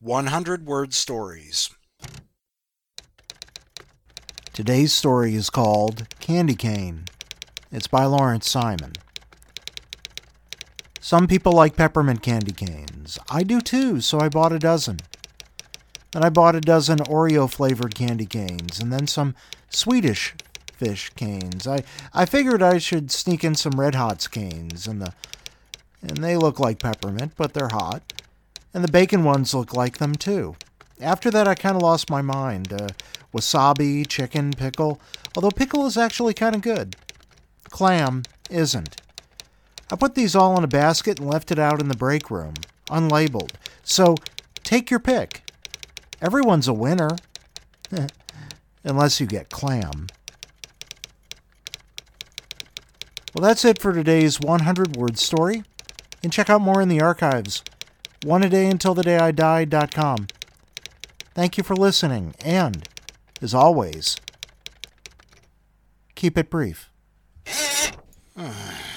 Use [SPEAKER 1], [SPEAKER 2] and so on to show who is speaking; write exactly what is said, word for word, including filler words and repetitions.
[SPEAKER 1] one hundred word stories.
[SPEAKER 2] Today's story is called Candy Cane. It's by Lawrence Simon. Some people like peppermint candy canes. I do too, so I bought a dozen. Then I bought a dozen Oreo-flavored candy canes, and then some Swedish fish canes. I, I figured I should sneak in some Red Hots canes, and the and they look like peppermint, but they're hot. And the bacon ones look like them too. After that, I kind of lost my mind. Uh, wasabi, chicken, pickle, although pickle is actually kind of good. Clam isn't. I put these all in a basket and left it out in the break room, unlabeled. So, take your pick. Everyone's a winner. Unless you get clam. Well, that's it for today's one hundred word story. And check out more in the archives. one a day until the day I die dot com. Thank you for listening, and, as always, keep it brief.